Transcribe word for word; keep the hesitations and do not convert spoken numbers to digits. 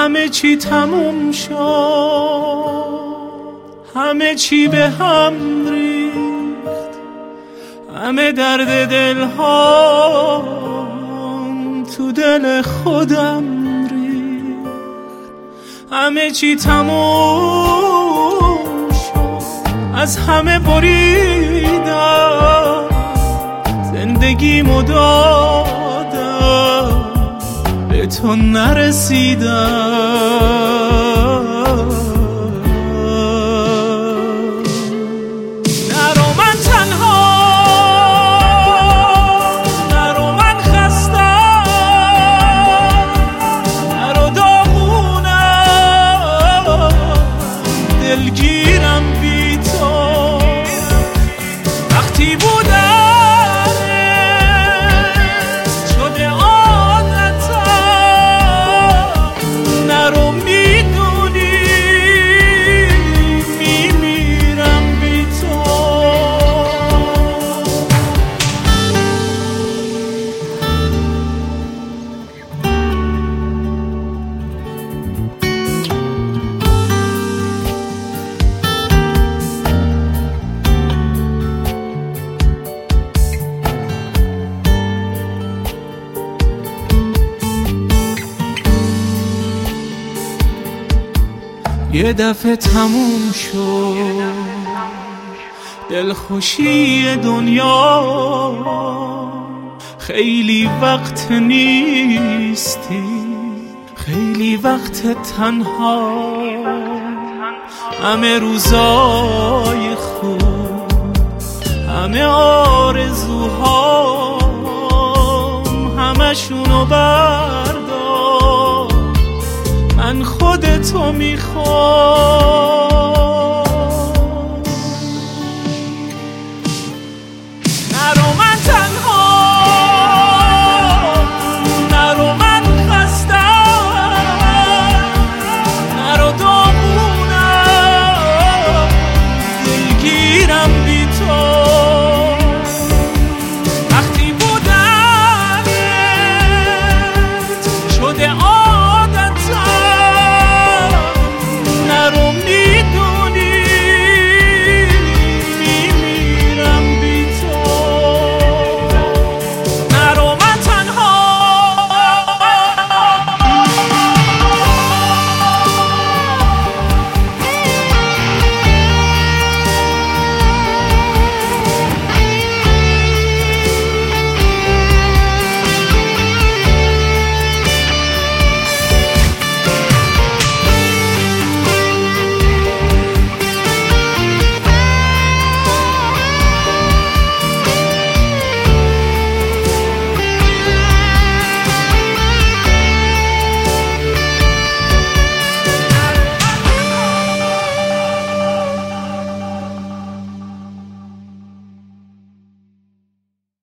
همه چی تموم شد، همه چی به هم ریخت، همه درد دلها تو دل خودم ریخت. همه چی تموم شد، از همه بریدم، زندگیمو دادم، به تو نرسیدم. دلگیرم بی تو وقتی بودم شده عادتم، نرو میدونی میمیرم بی تو. یه دفعه تموم شد دلخوشی دنیا، خیلی وقت نیستی، خیلی وقت تنها، همه روزای خوب، همه آرزوهام، همشونو بردار، من خودتو میخوام.